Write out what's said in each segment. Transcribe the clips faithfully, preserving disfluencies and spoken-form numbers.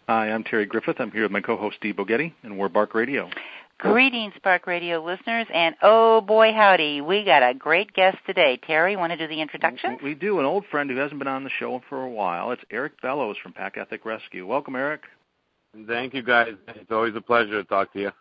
Hi, I'm Terry Griffith. I'm here with my co-host Steve Bogetti, and we're Bark Radio. Greetings, Bark Radio listeners, and oh boy howdy, we got a great guest today. Terry, want to do the introduction? We do. An old friend who hasn't been on the show for a while. It's Eric Bellows from Pack Ethic Rescue. Welcome, Eric. Thank you, guys. It's always a pleasure to talk to you.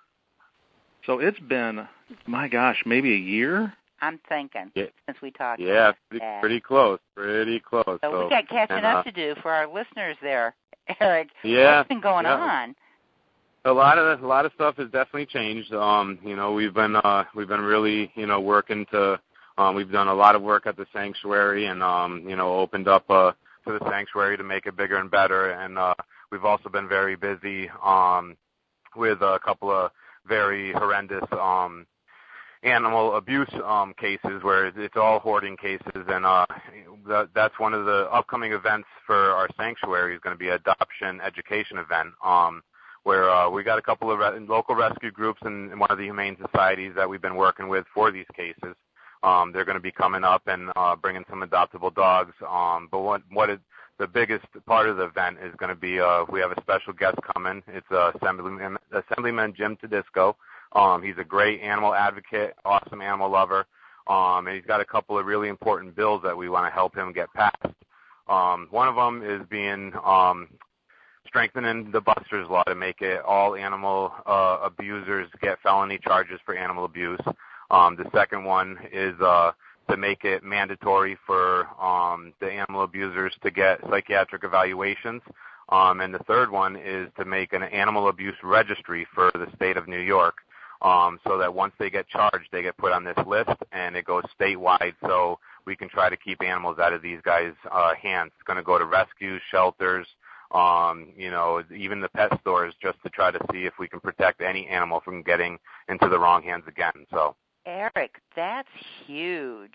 So it's been, my gosh, maybe a year? I'm thinking, yeah. since we talked. Yeah, pretty, pretty close, pretty close. So, so we got catching and, up uh, to do for our listeners there, Eric. Yeah. What's been going yeah. on? A lot of a lot of stuff has definitely changed. Um, you know, we've been uh, we've been really, you know, working to. Um, we've done a lot of work at the sanctuary, and um, you know, opened up uh, to the sanctuary to make it bigger and better. And uh, we've also been very busy um, with a couple of very horrendous um, animal abuse um, cases, where it's all hoarding cases, and uh, that, that's one of the upcoming events for our sanctuary. Is going to be an adoption education event, um, where uh, we got a couple of re- local rescue groups and, and one of the humane societies that we've been working with for these cases. Um, they're going to be coming up and uh, bringing some adoptable dogs. Um, but what what is the biggest part of the event is going to be uh, we have a special guest coming. It's uh, Assemblyman, Assemblyman Jim Tedisco. Um, he's a great animal advocate, awesome animal lover, um, and he's got a couple of really important bills that we want to help him get passed. Um, one of them is being um, strengthening the Buster's Law to make it all animal uh, abusers get felony charges for animal abuse. Um, the second one is uh, to make it mandatory for um, the animal abusers to get psychiatric evaluations. Um, and the third one is to make an animal abuse registry for the state of New York. Um, so that once they get charged, they get put on this list, and it goes statewide, so we can try to keep animals out of these guys' uh, hands. It's going to go to rescues, shelters, um, you know, even the pet stores, just to try to see if we can protect any animal from getting into the wrong hands again. So, Eric, that's huge.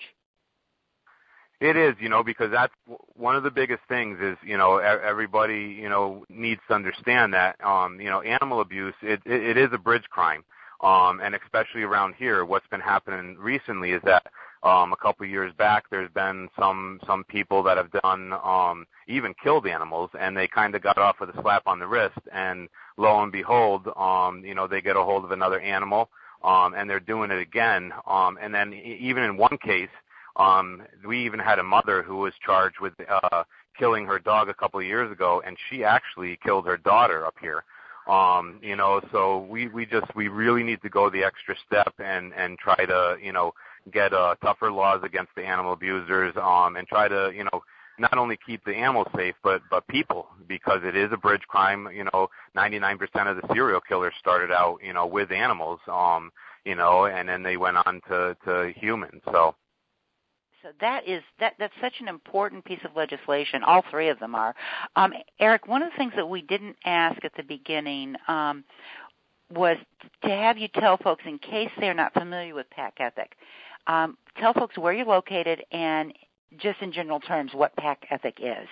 It is, you know, because that's one of the biggest things is, you know, everybody, you know, needs to understand that, um, you know, animal abuse, it, it, it is a bridge crime. Um, and especially around here, what's been happening recently is that um, a couple of years back, there's been some some people that have done um, even killed animals, and they kind of got off with a slap on the wrist. And lo and behold, um, you know, they get a hold of another animal, um, and they're doing it again. Um, and then even in one case, um, we even had a mother who was charged with uh, killing her dog a couple of years ago, and she actually killed her daughter up here. Um, you know, so we, we just, we really need to go the extra step and, and try to, you know, get uh, tougher laws against the animal abusers, um, and try to, you know, not only keep the animals safe, but, but people, because it is a bridge crime. You know, ninety-nine percent of the serial killers started out, you know, with animals, um, you know, and then they went on to, to humans, so. So that is that that's such an important piece of legislation. All three of them are. Um, Eric, one of the things that we didn't ask at the beginning um, was to have you tell folks, in case they're not familiar with Pack Ethic, um, tell folks where you're located and just in general terms what Pack Ethic is.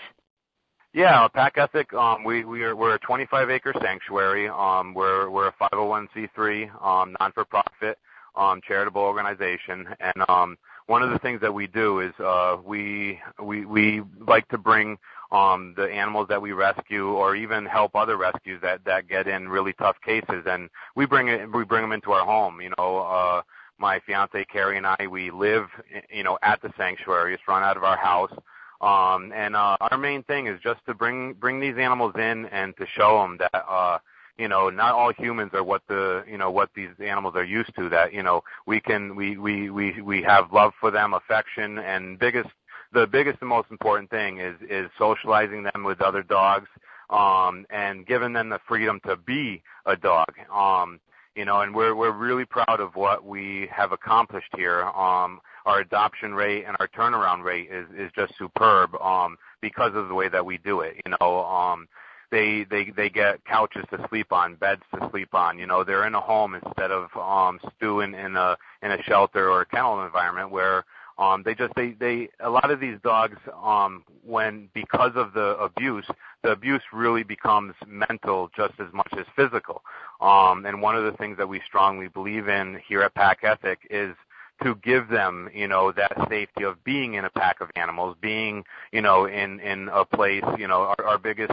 Yeah, Pack Ethic. Um, we we are we're a twenty-five acre sanctuary. Um, we're we're a five oh one c three um, non-for-profit um, charitable organization, and um, one of the things that we do is uh, we we we like to bring um, the animals that we rescue, or even help other rescues that, that get in really tough cases, and we bring it we bring them into our home. You know, uh, my fiance Carrie and I, we live you know at the sanctuary. It's run out of our house, um, and uh, our main thing is just to bring bring these animals in and to show them that. Uh, You know, not all humans are what the you know what these animals are used to. That you know, we can we we we we have love for them, affection, and biggest the biggest and most important thing is is socializing them with other dogs, um, and giving them the freedom to be a dog. Um, you know, and we're we're really proud of what we have accomplished here. Um, our adoption rate and our turnaround rate is is just superb, um, because of the way that we do it. You know. Um, They, they they get couches to sleep on, beds to sleep on. You know, they're in a home instead of um, stewing in a in a shelter or a kennel environment where um, they just they, they a lot of these dogs um, when because of the abuse, the abuse really becomes mental just as much as physical. Um, and one of the things that we strongly believe in here at Pack Ethic is to give them, you know, that safety of being in a pack of animals, being, you know, in, in a place, you know, our, our biggest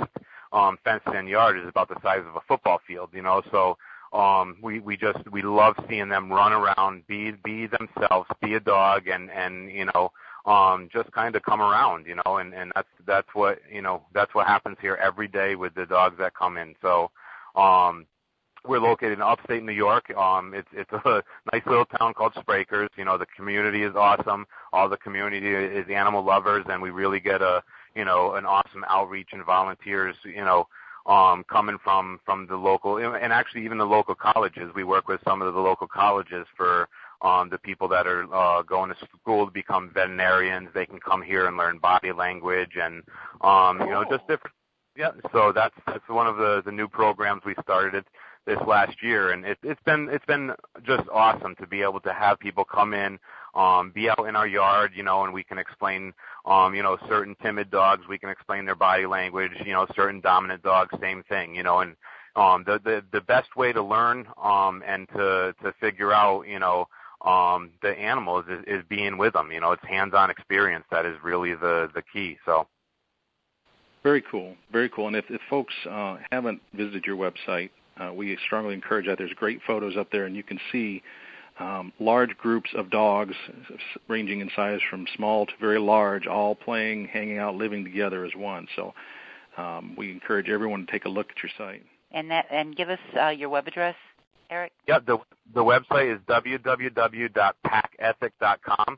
um, fenced-in yard is about the size of a football field, you know. So um, we we just we love seeing them run around, be be themselves, be a dog, and and you know. Um, just kind of come around, you know, and, and that's that's what you know that's what happens here every day with the dogs that come in. So um, we're located in upstate New York. Um, it's it's a nice little town called Sprakers. You know, the community is awesome. All the community is animal lovers, and we really get a you know an awesome outreach and volunteers. You know. Um, coming from, from the local, and actually even the local colleges. We work with some of the local colleges for um, the people that are uh, going to school to become veterinarians. They can come here and learn body language and, um, you know, just different. Yeah, so that's that's one of the, the new programs we started this last year, and it, it's been it's been just awesome to be able to have people come in, um, be out in our yard, you know, and we can explain, um, you know, certain timid dogs, we can explain their body language, you know, certain dominant dogs, same thing, you know, and um, the, the the best way to learn um, and to to figure out, you know, um, the animals is, is being with them, you know, it's hands-on experience that is really the the key. So. Very cool, very cool. And if, if folks uh, haven't visited your website, uh, we strongly encourage that. There's great photos up there, and you can see um, large groups of dogs ranging in size from small to very large, all playing, hanging out, living together as one. So um, we encourage everyone to take a look at your site. And that, and give us uh, your web address, Eric. Yeah, the the website is w w w dot pack ethic dot com.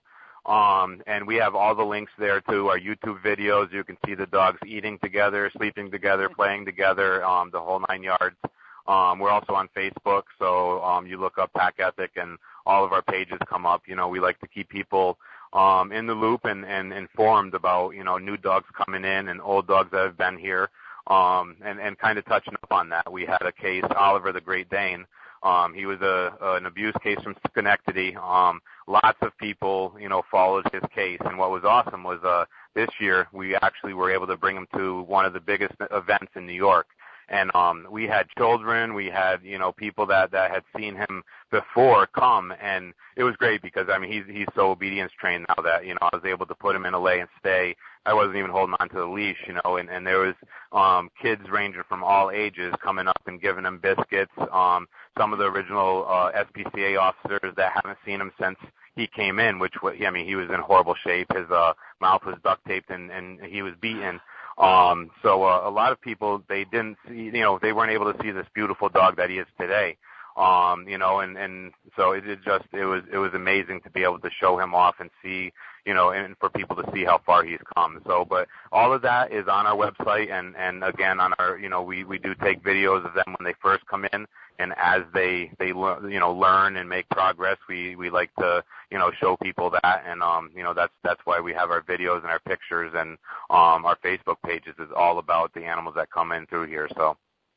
Um, and we have all the links there to our YouTube videos. You can see the dogs eating together, sleeping together, playing together, um, the whole nine yards. Um, we're also on Facebook, so um, you look up Pack Ethic and all of our pages come up. You know, we like to keep people um, in the loop and, and informed about, you know, new dogs coming in and old dogs that have been here, um, and, and kind of touching up on that. We had a case, Oliver the Great Dane. Um, he was a, an abuse case from Schenectady. Um, lots of people, you know, followed his case. And what was awesome was uh, this year we actually were able to bring him to one of the biggest events in New York. And um, we had children, we had, you know, people that, that had seen him before come, and it was great because, I mean, he's he's so obedience trained now that, you know, I was able to put him in a lay and stay. I wasn't even holding on to the leash, you know, and, and there was um, kids ranging from all ages coming up and giving him biscuits. Um, some of the original uh, S P C A officers that haven't seen him since he came in, which, I mean, he was in horrible shape. His uh, mouth was duct taped and, and he was beaten. Um, so uh, a lot of people, they didn't see, you know, they weren't able to see this beautiful dog that he is today. Um, you know, and, and so it, it just, it was, it was amazing to be able to show him off and see, you know, and for people to see how far he's come. So, but all of that is on our website, and, and again, on our, you know, we, we do take videos of them when they first come in, and as they, they, you know, learn and make progress, we, we like to, you know, show people that, and, um, you know, that's, that's why we have our videos and our pictures, and, um, our Facebook pages is all about the animals that come in through here, so.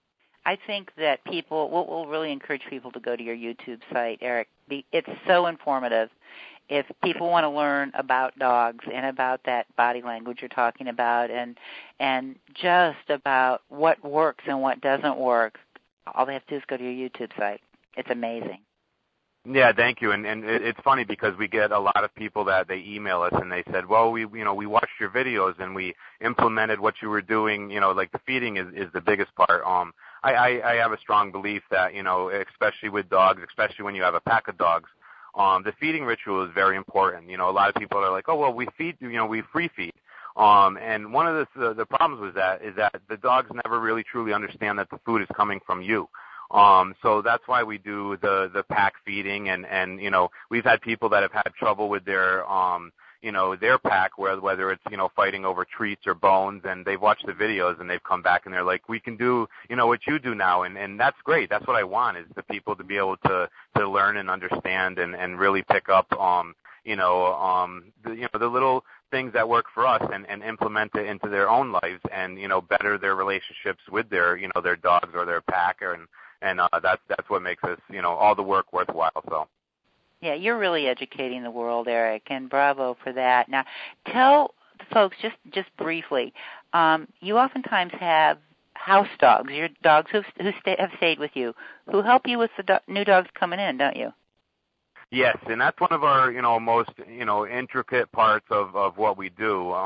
I think that people, we'll, we'll really encourage people to go to your YouTube site, Eric. It's so informative. If people want to learn about dogs and about that body language you're talking about, and and just about what works and what doesn't work, all they have to do is go to your YouTube site. It's amazing. Yeah, thank you. And and it's funny because we get a lot of people that they email us and they said, well, we you know we watched your videos and we implemented what you were doing. You know, like the feeding is is the biggest part. Um, I, I I have a strong belief that, you know, especially with dogs, especially when you have a pack of dogs, um, the feeding ritual is very important. You know, a lot of people are like, oh well, we feed, you know, we free feed. Um, and one of the, the the problems with that is that the dogs never really truly understand that the food is coming from you. Um, so that's why we do the, the pack feeding, and, and, you know, we've had people that have had trouble with their, um, you know, their pack, where, whether it's, you know, fighting over treats or bones, and they've watched the videos and they've come back and they're like, we can do, you know, what you do now. And, and that's great. That's what I want, is the people to be able to, to learn and understand and, and really pick up, um, you know, um, the, you know, the little things that work for us, and, and implement it into their own lives, and, you know, better their relationships with their, you know, their dogs or their pack, or, and, And uh, that's that's what makes us, you know, all the work worthwhile. So. Yeah, you're really educating the world, Eric, and bravo for that. Now, tell the folks just just briefly. Um, you oftentimes have house dogs, your dogs who who stay, have stayed with you, who help you with the do- new dogs coming in, don't you? Yes, and that's one of our, you know, most, you know, intricate parts of, of what we do. Um,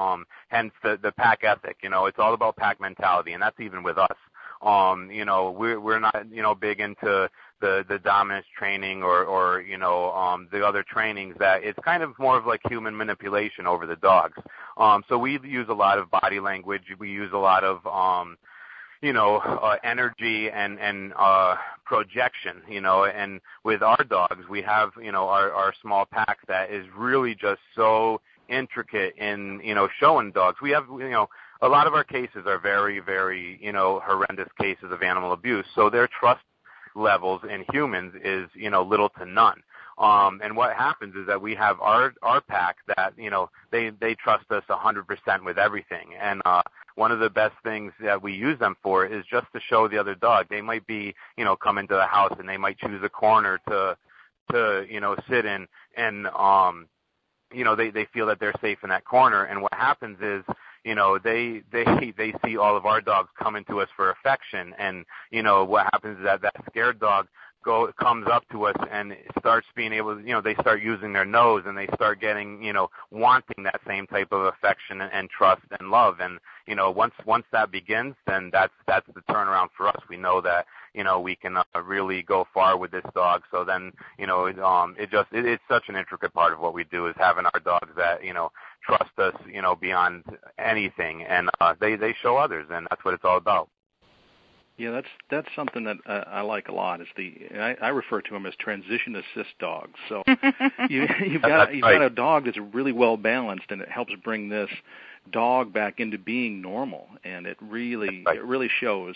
hence the the pack ethic. You know, it's all about pack mentality, and that's even with us. Um, you know, we're we're not you know big into the the dominance training or or you know um, the other trainings that it's kind of more of like human manipulation over the dogs. Um, so we use a lot of body language. We use a lot of um, you know, uh, energy and, and, uh, projection, you know, and with our dogs, we have, you know, our, our small pack that is really just so intricate in, you know, showing dogs. We have, you know, a lot of our cases are very, very, you know, horrendous cases of animal abuse. So their trust levels in humans is, you know, little to none. Um, and what happens is that we have our, our pack that, you know, they, they trust us one hundred percent with everything. And, uh, one of the best things that we use them for is just to show the other dog. They might be, you know, come into the house and they might choose a corner to, to, you know, sit in, and, um, you know, they, they feel that they're safe in that corner. And what happens is, you know, they, they, they see all of our dogs coming to us for affection. And, you know, what happens is that that scared dog go comes up to us and starts being able to, you know, they start using their nose and they start getting, you know, wanting that same type of affection and, and trust and love. And, you know, once once that begins, then that's that's the turnaround for us. We know that, you know, we can uh, really go far with this dog. So then, you know, it, um, it just it, it's such an intricate part of what we do is having our dogs that, you know, trust us, you know, beyond anything, and uh, they they show others, and that's what it's all about. Yeah, that's that's something that uh, I like a lot. Is the I, I refer to them as transition assist dogs. So you, you've got you've got a dog that's really well balanced, and it helps bring this dog back into being normal, and it really right. it really shows.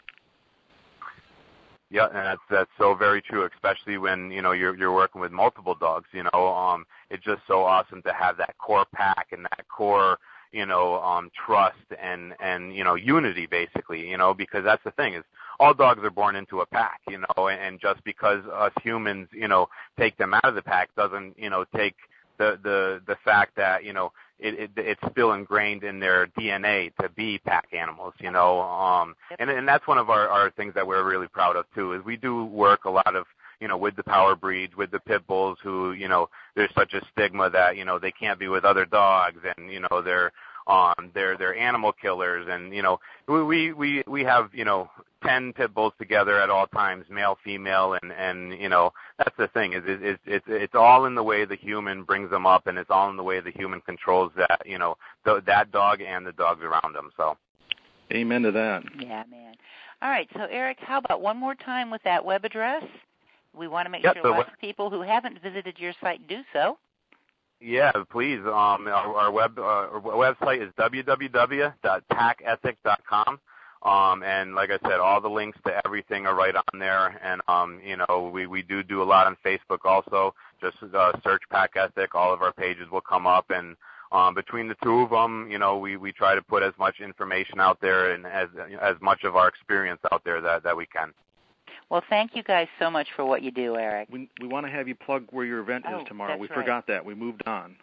Yeah, and that's that's so very true, especially when, you know, you're you're working with multiple dogs. You know, um, it's just so awesome to have that core pack and that core, you know, um, trust and, and, you know, unity, basically, you know, because that's the thing is all dogs are born into a pack, you know, and just because us humans, you know, take them out of the pack doesn't, you know, take the, the, the fact that, you know, it, it, it's still ingrained in their D N A to be pack animals, you know, um, and, and that's one of our, our things that we're really proud of, too, is we do work a lot of, you know, with the power breeds, with the pit bulls who, you know, there's such a stigma that, you know, they can't be with other dogs and, you know, they're, um, they're, they're animal killers. And, you know, we, we, we have, you know, ten pit bulls together at all times, male, female. And, and, you know, that's the thing is, is, is it's, it's all in the way the human brings them up, and it's all in the way the human controls that, you know, the, that dog and the dogs around them. So. Amen to that. Yeah, man. All right. So Eric, how about one more time with that web address? We want to make yep, sure lots of people who haven't visited your site do so. Yeah, please. Um, our, our web uh, our website is w w w dot pack ethic dot com. Um, and like I said, all the links to everything are right on there. And um, you know, we, we do do a lot on Facebook also. Just uh, search Pack Ethic. All of our pages will come up. And um, between the two of them, you know, we, we try to put as much information out there and as as much of our experience out there that, that we can. Well, thank you guys so much for what you do, Eric. We we want to have you plug where your event oh, is tomorrow. We right. forgot that. We moved on.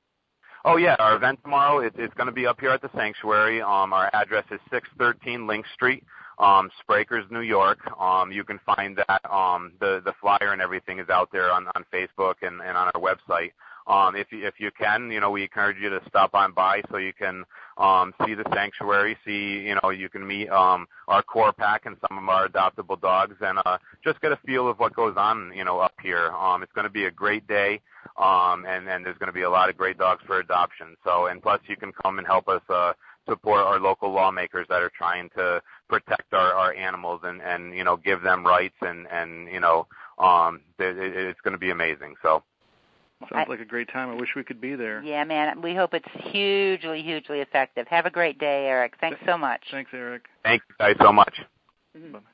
Oh, yeah, our event tomorrow, it, it's going to be up here at the Sanctuary. Um, our address is six thirteen Link Street, um, Sprakers, New York. Um, you can find that um, the, the flyer and everything is out there on, on Facebook and, and on our website. Um, if you, if you can, you know, we encourage you to stop on by so you can um, see the sanctuary, see, you know, you can meet um, our core pack and some of our adoptable dogs, and uh, just get a feel of what goes on, you know, up here. Um, it's going to be a great day, um, and, and there's going to be a lot of great dogs for adoption. So, and plus you can come and help us uh, support our local lawmakers that are trying to protect our, our animals and, and, you know, give them rights, and, and you know, um, it, it's going to be amazing. So. Sounds like a great time. I wish we could be there. Yeah, man. We hope it's hugely, hugely effective. Have a great day, Eric. Thanks so much. Thanks, Eric. Thanks guys so much. Mm-hmm. Bye.